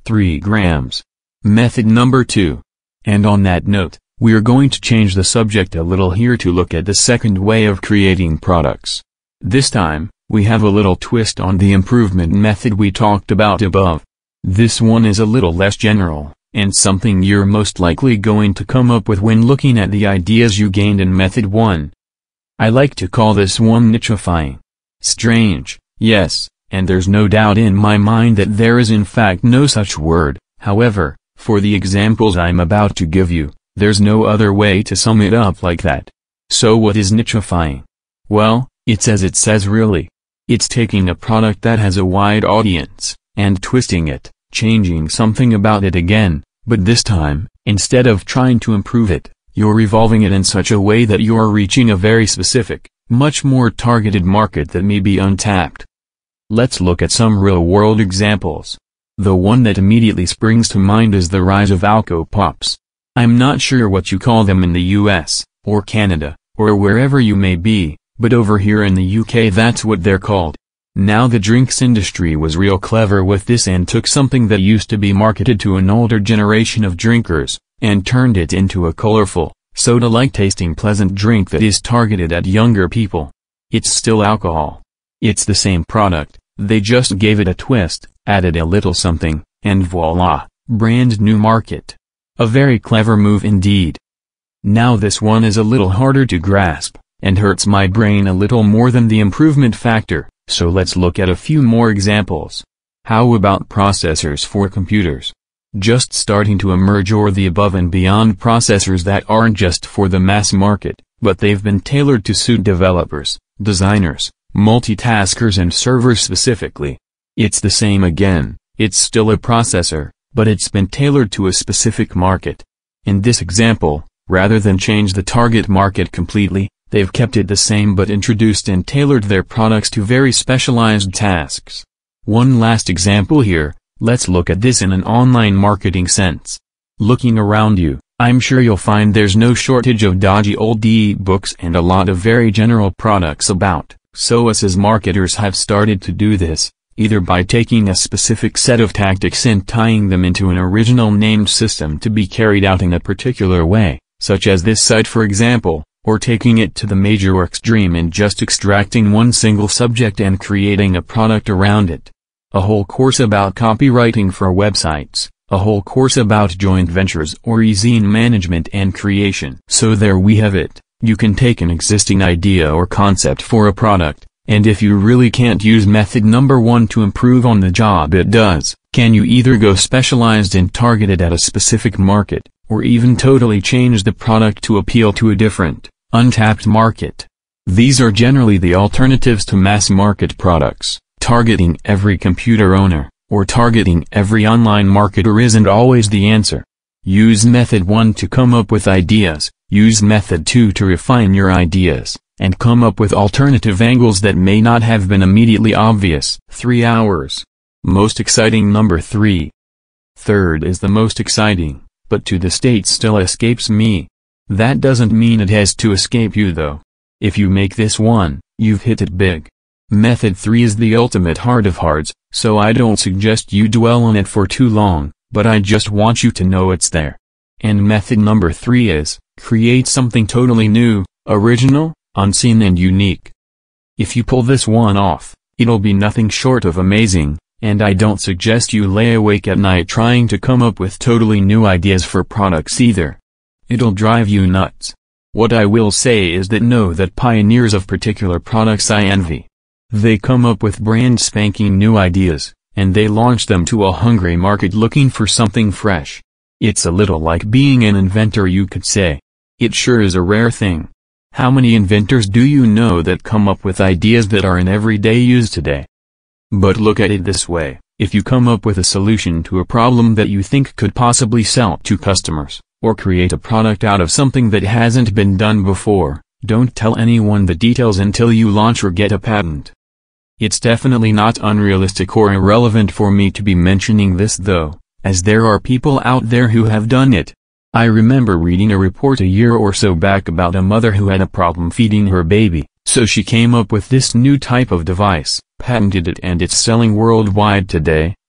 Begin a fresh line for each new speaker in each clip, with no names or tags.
3 grams. Method number 2. And on that note, we are going to change the subject a little here to look at the second way of creating products. This time, we have a little twist on the improvement method we talked about above. This one is a little less general, and something you're most likely going to come up with when looking at the ideas you gained in method 1. I like to call this one nichifying. Strange, yes, and there's no doubt in my mind that there is in fact no such word. However, for the examples I'm about to give you, there's no other way to sum it up like that. So what is nichifying? Well, it's as it says really. It's taking a product that has a wide audience, and twisting it, changing something about it again, but this time, instead of trying to improve it, you're evolving it in such a way that you're reaching a very specific, much more targeted market that may be untapped. Let's look at some real-world examples. The one that immediately springs to mind is the rise of Alco Pops. I'm not sure what you call them in the US, or Canada, or wherever you may be, but over here in the UK that's what they're called. Now the drinks industry was real clever with this and took something that used to be marketed to an older generation of drinkers, and turned it into a colorful, soda-like tasting pleasant drink that is targeted at younger people. It's still alcohol. It's the same product, they just gave it a twist, added a little something, and voila, brand new market. A very clever move indeed. Now this one is a little harder to grasp, and hurts my brain a little more than the improvement factor, so let's look at a few more examples. How about processors for computers? Just starting to emerge, or the above and beyond processors that aren't just for the mass market, but they've been tailored to suit developers, designers, multitaskers and servers specifically. It's the same again, it's still a processor, but it's been tailored to a specific market. In this example, rather than change the target market completely, they've kept it the same but introduced and tailored their products to very specialized tasks. One last example here, let's look at this in an online marketing sense. Looking around you, I'm sure you'll find there's no shortage of dodgy old e-books and a lot of very general products about. So us as marketers have started to do this, either by taking a specific set of tactics and tying them into an original named system to be carried out in a particular way, such as this site for example, or taking it to the major extreme and just extracting one single subject and creating a product around it. A whole course about copywriting for websites, a whole course about joint ventures or e-zine management and creation. So there we have it. You can take an existing idea or concept for a product, and if you really can't use method number 1 to improve on the job it does, can you either go specialized and targeted at a specific market, or even totally change the product to appeal to a different, untapped market. These are generally the alternatives to mass market products. Targeting every computer owner, or targeting every online marketer isn't always the answer. Use method 1 to come up with ideas, use method 2 to refine your ideas, and come up with alternative angles that may not have been immediately obvious. 3 hours. Most exciting number 3. Third is the most exciting, but to this date still escapes me. That doesn't mean it has to escape you though. If you make this one, you've hit it big. Method 3 is the ultimate heart of hearts, so I don't suggest you dwell on it for too long, but I just want you to know it's there. And method number 3 is, create something totally new, original, unseen and unique. If you pull this one off, it'll be nothing short of amazing, and I don't suggest you lay awake at night trying to come up with totally new ideas for products either. It'll drive you nuts. What I will say is that know that pioneers of particular products I envy. They come up with brand spanking new ideas, and they launch them to a hungry market looking for something fresh. It's a little like being an inventor, you could say. It sure is a rare thing. How many inventors do you know that come up with ideas that are in everyday use today? But look at it this way, if you come up with a solution to a problem that you think could possibly sell to customers, or create a product out of something that hasn't been done before, don't tell anyone the details until you launch or get a patent. It's definitely not unrealistic or irrelevant for me to be mentioning this though, as there are people out there who have done it. I remember reading a report a year or so back about a mother who had a problem feeding her baby, so she came up with this new type of device, patented it, and it's selling worldwide today.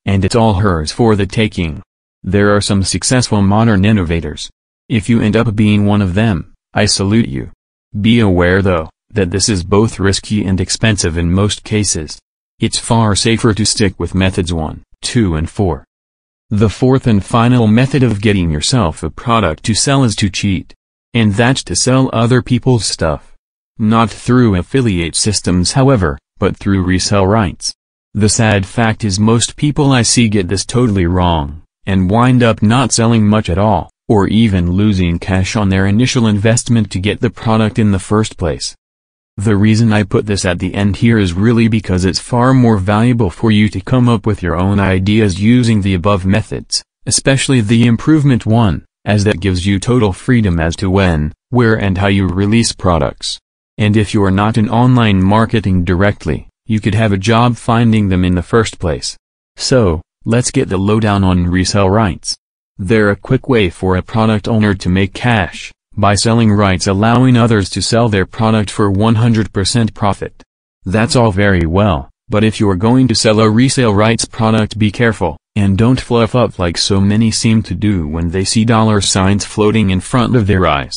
and it's all hers for the taking. There are some successful modern innovators. If you end up being one of them, I salute you. Be aware though, that this is both risky and expensive in most cases. It's far safer to stick with methods 1, 2 and 4. The fourth and final method of getting yourself a product to sell is to cheat. And that's to sell other people's stuff. Not through affiliate systems however, but through resale rights. The sad fact is most people I see get this totally wrong, and wind up not selling much at all, or even losing cash on their initial investment to get the product in the first place. The reason I put this at the end here is really because it's far more valuable for you to come up with your own ideas using the above methods, especially the improvement one, as that gives you total freedom as to when, where and how you release products. And if you are not in online marketing directly, you could have a job finding them in the first place. So, let's get the lowdown on resale rights. They're a quick way for a product owner to make cash, by selling rights allowing others to sell their product for 100% profit. That's all very well, but if you're going to sell a resale rights product, be careful, and don't fluff up like so many seem to do when they see dollar signs floating in front of their eyes.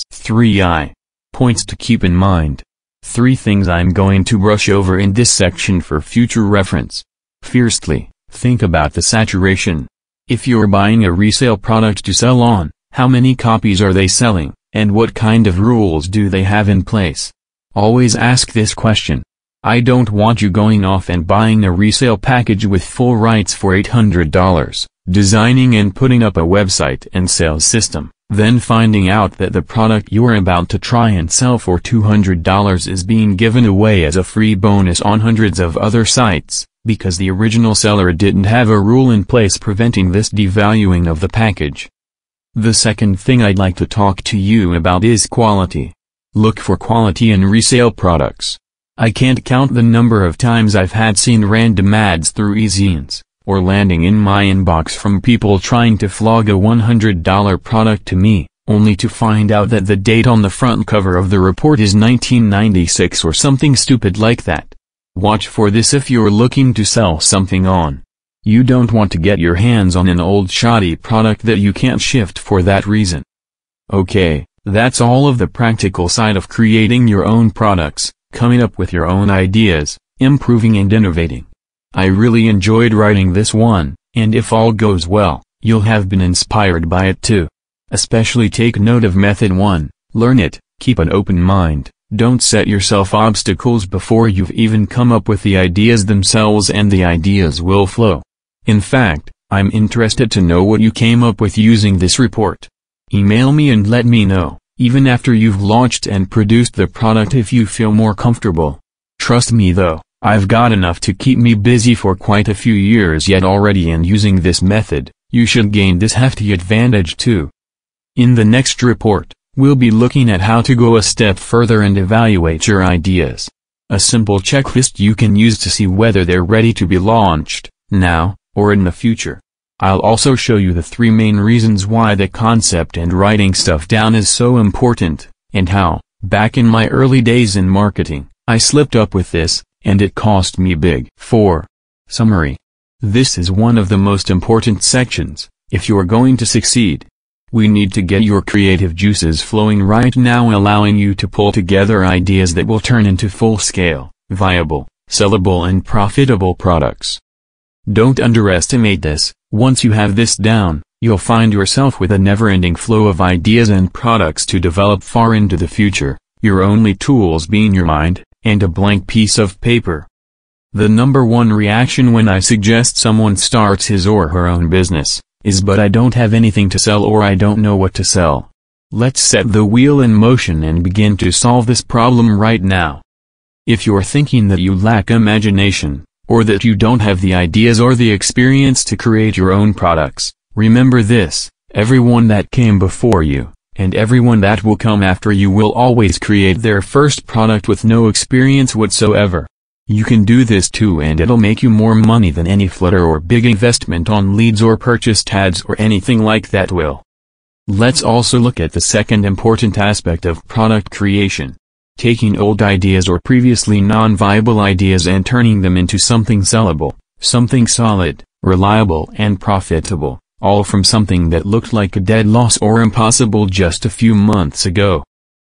3 points to keep in mind. 3 things I'm going to brush over in this section for future reference. Firstly, think about the saturation. If you're buying a resale product to sell on, how many copies are they selling, and what kind of rules do they have in place? Always ask this question. I don't want you going off and buying a resale package with full rights for $800, designing and putting up a website and sales system, then finding out that the product you're about to try and sell for $200 is being given away as a free bonus on hundreds of other sites, because the original seller didn't have a rule in place preventing this devaluing of the package. The second thing I'd like to talk to you about is quality. Look for quality in resale products. I can't count the number of times I've seen random ads through e-zines, or landing in my inbox from people trying to flog a $100 product to me, only to find out that the date on the front cover of the report is 1996 or something stupid like that. Watch for this if you're looking to sell something on. You don't want to get your hands on an old shoddy product that you can't shift for that reason. Okay, that's all of the practical side of creating your own products, coming up with your own ideas, improving and innovating. I really enjoyed writing this one, and if all goes well, you'll have been inspired by it too. Especially take note of method 1, learn it, keep an open mind, don't set yourself obstacles before you've even come up with the ideas themselves, and the ideas will flow. In fact, I'm interested to know what you came up with using this report. Email me and let me know, even after you've launched and produced the product, if you feel more comfortable. Trust me though, I've got enough to keep me busy for quite a few years yet already, and using this method, you should gain this hefty advantage too. In the next report, we'll be looking at how to go a step further and evaluate your ideas. A simple checklist you can use to see whether they're ready to be launched, now, or in the future. I'll also show you the 3 main reasons why the concept and writing stuff down is so important, and how, back in my early days in marketing, I slipped up with this, and it cost me big. 4. Summary. This is one of the most important sections, if you're going to succeed. We need to get your creative juices flowing right now, allowing you to pull together ideas that will turn into full-scale, viable, sellable and profitable products. Don't underestimate this. Once you have this down, you'll find yourself with a never-ending flow of ideas and products to develop far into the future, your only tools being your mind, and a blank piece of paper. The number 1 reaction when I suggest someone starts his or her own business, is "but I don't have anything to sell, or I don't know what to sell." Let's set the wheel in motion and begin to solve this problem right now. If you're thinking that you lack imagination, or that you don't have the ideas or the experience to create your own products, remember this: everyone that came before you, and everyone that will come after you, will always create their first product with no experience whatsoever. You can do this too, and it'll make you more money than any flutter or big investment on leads or purchased ads or anything like that will. Let's also look at the second important aspect of product creation. Taking old ideas or previously non-viable ideas and turning them into something sellable, something solid, reliable and profitable, all from something that looked like a dead loss or impossible just a few months ago.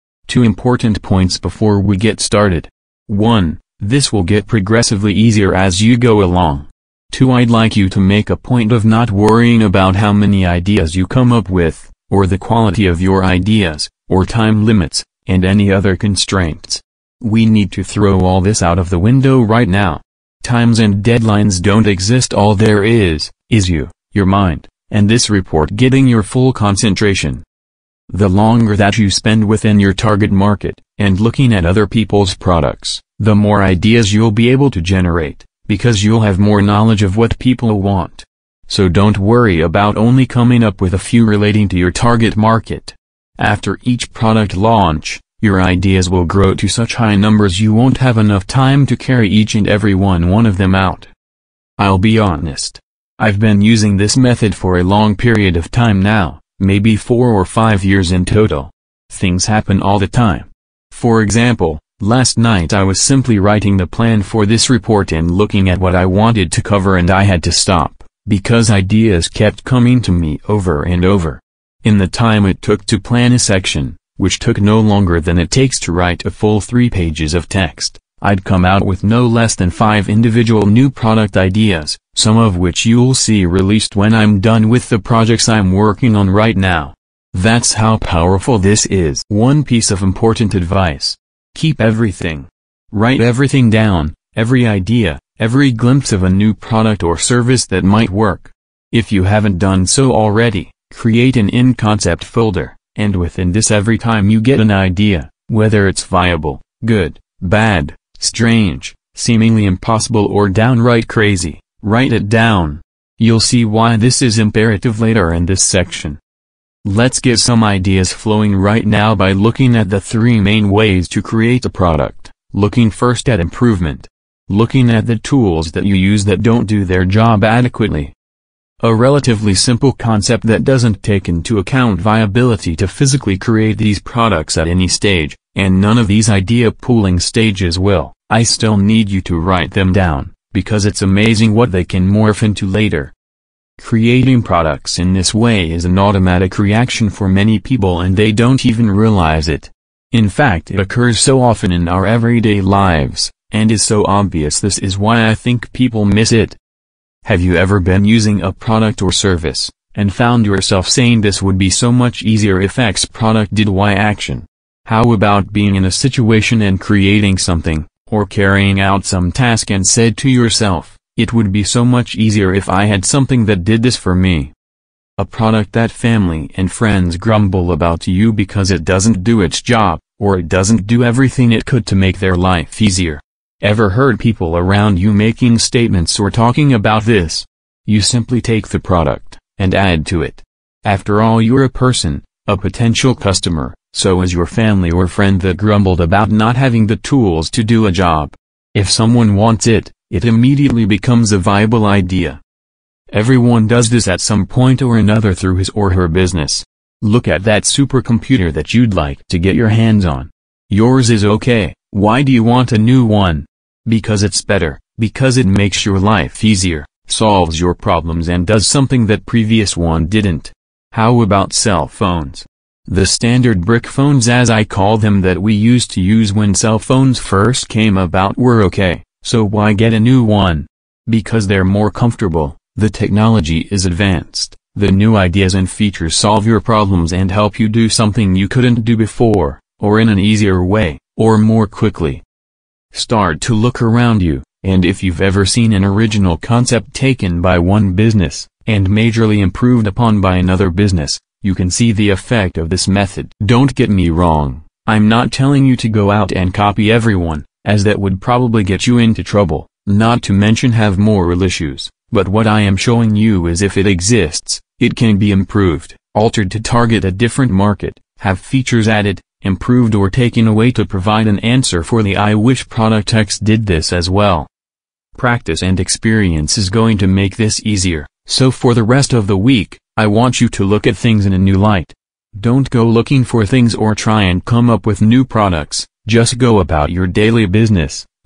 2 important points before we get started. 1. This will get progressively easier as you go along. 2. I'd like you to make a point of not worrying about how many ideas you come up with, or the quality of your ideas, or time limits, and any other constraints. We need to throw all this out of the window right now. Times and deadlines don't exist. All there is you, your mind, and this report getting your full concentration. The longer that you spend within your target market, and looking at other people's products, the more ideas you'll be able to generate, because you'll have more knowledge of what people want. So don't worry about only coming up with a few relating to your target market. After each product launch, your ideas will grow to such high numbers you won't have enough time to carry each and every one of them out. I'll be honest. I've been using this method for a long period of time now, maybe 4 or 5 years in total. Things happen all the time. For example, last night I was simply writing the plan for this report and looking at what I wanted to cover, and I had to stop, because ideas kept coming to me over and over. In the time it took to plan a section, which took no longer than it takes to write a full 3 pages of text, I'd come out with no less than 5 individual new product ideas, some of which you'll see released when I'm done with the projects I'm working on right now. That's how powerful this is. 1 piece of important advice. Keep everything. Write everything down, every idea, every glimpse of a new product or service that might work. If you haven't done so already, create an in-concept folder, and within this, every time you get an idea, whether it's viable, good, bad, strange, seemingly impossible or downright crazy, write it down. You'll see why this is imperative later in this section. Let's get some ideas flowing right now by looking at the 3 main ways to create a product. Looking first at improvement. Looking at the tools that you use that don't do their job adequately. A relatively simple concept that doesn't take into account viability to physically create these products at any stage, and none of these idea pooling stages will. I still need you to write them down, because it's amazing what they can morph into later. Creating products in this way is an automatic reaction for many people, and they don't even realize it. In fact, it occurs so often in our everyday lives, and is so obvious. This is why I think people miss it. Have you ever been using a product or service, and found yourself saying this would be so much easier if X product did Y action? How about being in a situation and creating something, or carrying out some task and said to yourself, it would be so much easier if I had something that did this for me? A product that family and friends grumble about to you because it doesn't do its job, or it doesn't do everything it could to make their life easier. Ever heard people around you making statements or talking about this? You simply take the product, and add to it. After all, you're a person, a potential customer, so is your family or friend that grumbled about not having the tools to do a job. If someone wants it, it immediately becomes a viable idea. Everyone does this at some point or another through his or her business. Look at that supercomputer that you'd like to get your hands on. Yours is okay. Why do you want a new one? Because it's better, because it makes your life easier, solves your problems, and does something that previous one didn't. How about cell phones? The standard brick phones, as I call them, that we used to use when cell phones first came about were okay, so why get a new one? Because they're more comfortable, the technology is advanced, the new ideas and features solve your problems and help you do something you couldn't do before, or in an easier way, or more quickly. Start to look around you, and if you've ever seen an original concept taken by one business, and majorly improved upon by another business, you can see the effect of this method. Don't get me wrong, I'm not telling you to go out and copy everyone, as that would probably get you into trouble, not to mention have moral issues, but what I am showing you is if it exists, it can be improved, altered to target a different market, have features added, improved or taken away to provide an answer for the I wish product X did this as well. Practice and experience is going to make this easier, so for the rest of the week, I want you to look at things in a new light. Don't go looking for things or try and come up with new products, just go about your daily business,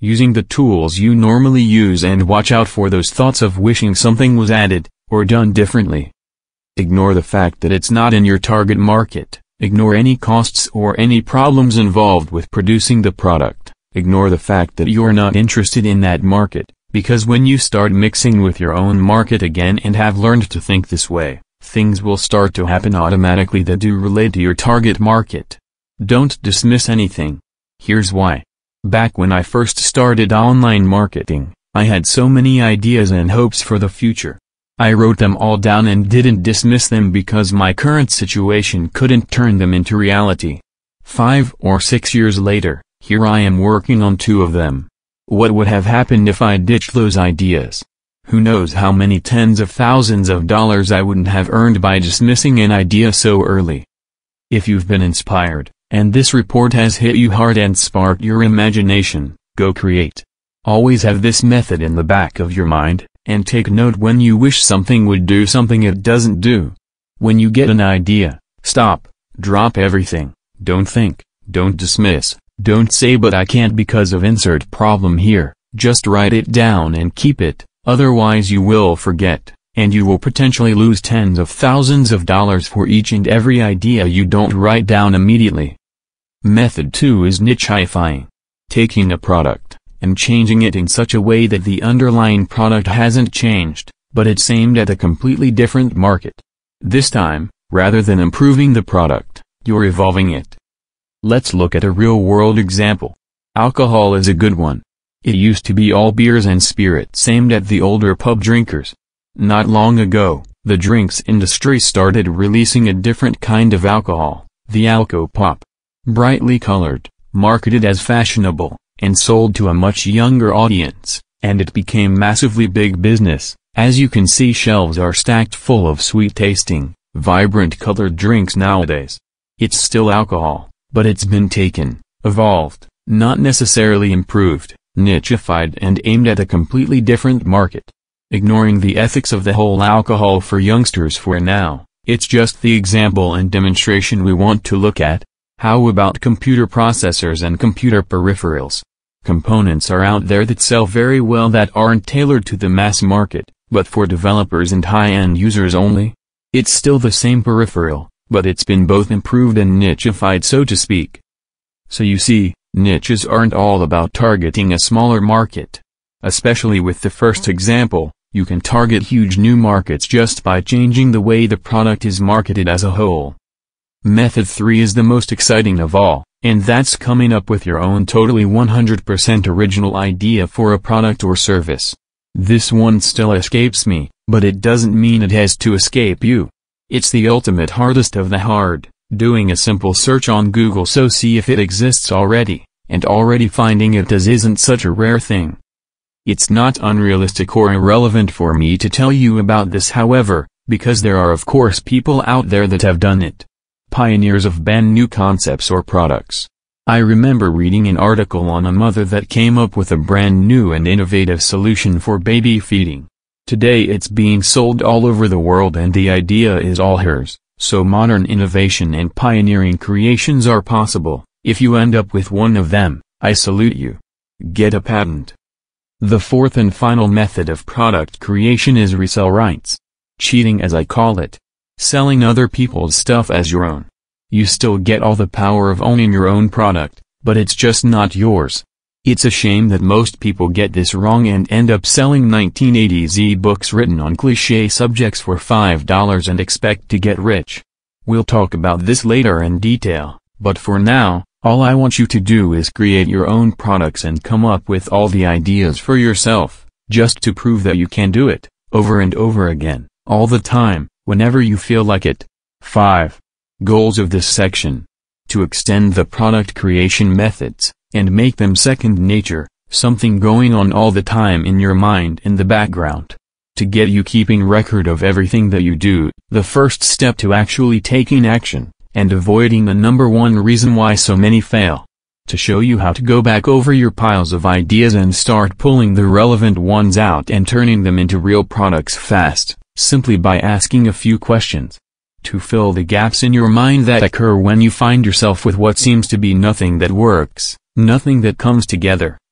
using the tools you normally use, and watch out for those thoughts of wishing something was added, or done differently. Ignore the fact that it's not in your target market, ignore any costs or any problems involved with producing the product, ignore the fact that you're not interested in that market, because when you start mixing with your own market again and have learned to think this way, things will start to happen automatically that do relate to your target market. Don't dismiss anything. Here's why. Back when I first started online marketing, I had so many ideas and hopes for the future. I wrote them all down and didn't dismiss them because my current situation couldn't turn them into reality. 5 or 6 years later, here I am working on 2 of them. What would have happened if I ditched those ideas? Who knows how many tens of thousands of dollars I wouldn't have earned by dismissing an idea so early. If you've been inspired, and this report has hit you hard and sparked your imagination, go create. Always have this method in the back of your mind, and take note when you wish something would do something it doesn't do. When you get an idea, stop, drop everything, don't think, don't dismiss, don't say but I can't because of insert problem here, just write it down and keep it, otherwise you will forget, and you will potentially lose tens of thousands of dollars for each and every idea you don't write down immediately. Method 2 is nicheifying. Taking a product, and changing it in such a way that the underlying product hasn't changed, but it's aimed at a completely different market. This time, rather than improving the product, you're evolving it. Let's look at a real-world example. Alcohol is a good one. It used to be all beers and spirits aimed at the older pub drinkers. Not long ago, the drinks industry started releasing a different kind of alcohol, the Alcopop. Brightly colored, marketed as fashionable, and sold to a much younger audience, and it became massively big business. As you can see, shelves are stacked full of sweet-tasting, vibrant colored drinks nowadays. It's still alcohol, but it's been taken, evolved, not necessarily improved, nicheified and aimed at a completely different market. Ignoring the ethics of the whole alcohol for youngsters for now, it's just the example and demonstration we want to look at. How about computer processors and computer peripherals? Components are out there that sell very well that aren't tailored to the mass market, but for developers and high-end users only. It's still the same peripheral, but it's been both improved and nicheified, so to speak. So you see, niches aren't all about targeting a smaller market. Especially with the first example, you can target huge new markets just by changing the way the product is marketed as a whole. Method 3 is the most exciting of all, and that's coming up with your own totally 100% original idea for a product or service. This one still escapes me, but it doesn't mean it has to escape you. It's the ultimate hardest of the hard, doing a simple search on Google, so see if it exists already, and already finding it isn't such a rare thing. It's not unrealistic or irrelevant for me to tell you about this, however, because there are of course people out there that have done it. Pioneers of brand new concepts or products. I remember reading an article on a mother that came up with a brand new and innovative solution for baby feeding. Today it's being sold all over the world and the idea is all hers, so modern innovation and pioneering creations are possible. If you end up with one of them, I salute you. Get a patent. The fourth and final method of product creation is resell rights. Cheating, as I call it. Selling other people's stuff as your own. You still get all the power of owning your own product, but it's just not yours. It's a shame that most people get this wrong and end up selling 1980s e-books written on cliché subjects for $5 and expect to get rich. We'll talk about this later in detail, but for now, all I want you to do is create your own products and come up with all the ideas for yourself, just to prove that you can do it, over and over again, all the time, whenever you feel like it. 5. Goals of this section. To extend the product creation methods, and make them second nature, something going on all the time in your mind in the background. To get you keeping record of everything that you do, the first step to actually taking action, and avoiding the number one reason why so many fail. To show you how to go back over your piles of ideas and start pulling the relevant ones out and turning them into real products fast, simply by asking a few questions. To fill the gaps in your mind that occur when you find yourself with what seems to be nothing that works, nothing that comes together,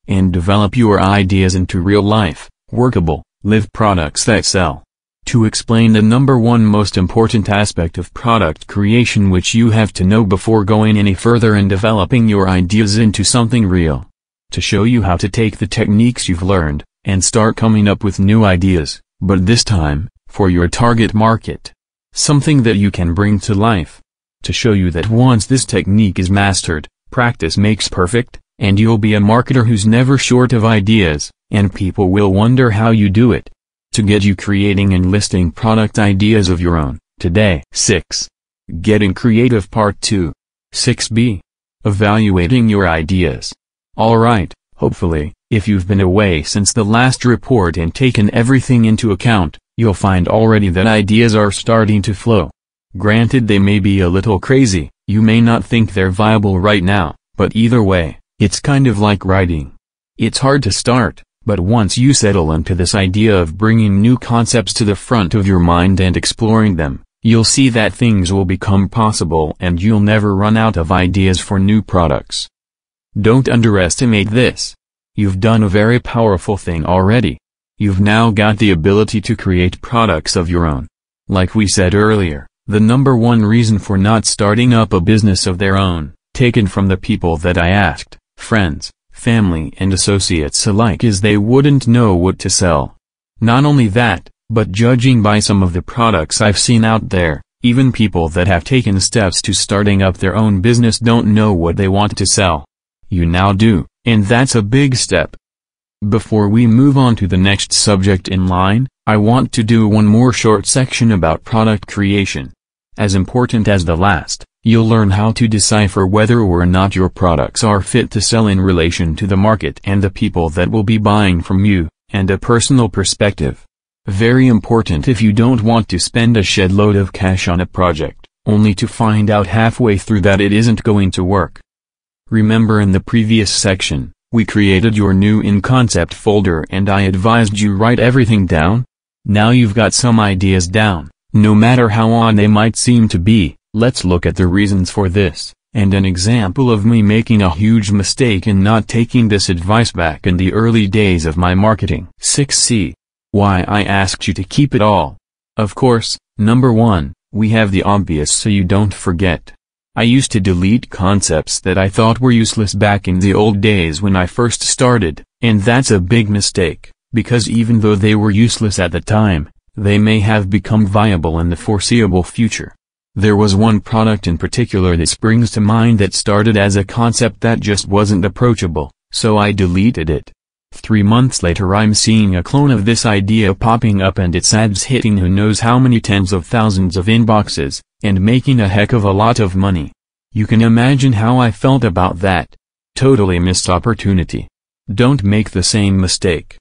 and develop your ideas into real-life, workable, live products that sell. To explain the number one most important aspect of product creation which you have to know before going any further and developing your ideas into something real. To show you how to take the techniques you've learned, and start coming up with new ideas, but this time, for your target market. Something that you can bring to life. To show you that once this technique is mastered, practice makes perfect, and you'll be a marketer who's never short of ideas, and people will wonder how you do it. To get you creating and listing product ideas of your own, today. 6. Getting Creative Part 2. 6b. Evaluating your ideas. Alright, hopefully, if you've been away since the last report and taken everything into account, you'll find already that ideas are starting to flow. Granted, they may be a little crazy, you may not think they're viable right now, but either way, it's kind of like writing. It's hard to start, but once you settle into this idea of bringing new concepts to the front of your mind and exploring them, you'll see that things will become possible and you'll never run out of ideas for new products. Don't underestimate this. You've done a very powerful thing already. You've now got the ability to create products of your own. Like we said earlier, the number one reason for not starting up a business of their own, taken from the people that I asked, friends, family and associates alike, is they wouldn't know what to sell. Not only that, but judging by some of the products I've seen out there, even people that have taken steps to starting up their own business don't know what they want to sell. You now do, and that's a big step. Before we move on to the next subject in line, I want to do one more short section about product creation. As important as the last, you'll learn how to decipher whether or not your products are fit to sell in relation to the market and the people that will be buying from you, and a personal perspective. Very important if you don't want to spend a shed load of cash on a project, only to find out halfway through that it isn't going to work. Remember, in the previous section, we created your new in-concept folder and I advised you write everything down? Now you've got some ideas down, no matter how odd they might seem to be. Let's look at the reasons for this, and an example of me making a huge mistake in not taking this advice back in the early days of my marketing. 6c. Why I asked you to keep it all. Of course, number 1, we have the obvious so you don't forget. I used to delete concepts that I thought were useless back in the old days when I first started, and that's a big mistake, because even though they were useless at the time, they may have become viable in the foreseeable future. There was one product in particular that springs to mind that started as a concept that just wasn't approachable, so I deleted it. 3 months later I'm seeing a clone of this idea popping up and its ads hitting who knows how many tens of thousands of inboxes, and making a heck of a lot of money. You can imagine how I felt about that. Totally missed opportunity. Don't make the same mistake.